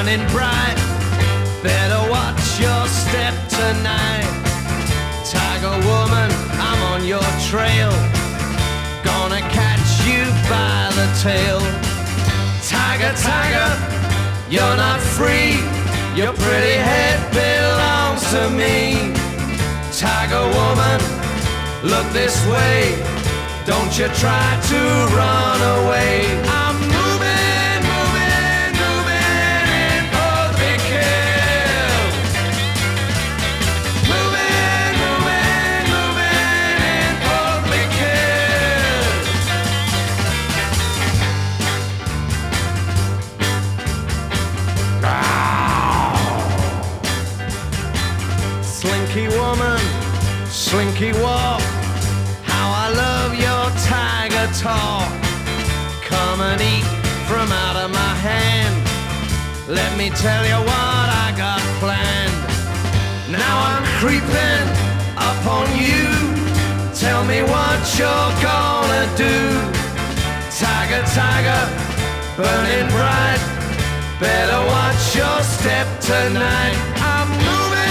burning bright. Better watch your step tonight. Tiger woman, I'm on your trail. Gonna catch you by the tail. Tiger, tiger, you're not free. Your pretty head belongs to me. Tiger woman, look this way. Don't you try to run away. I'm moving, moving, moving in for the big kill. Moving, moving, moving in for the big kill. Slinky woman, slinky walk. How I love your tiger talk. Come and eat from out of my hand. Let me tell you what I got planned. Now I'm creeping up on you. Tell me what you're gonna do. Tiger, tiger, burning bright. Better watch your step tonight. I'm moving.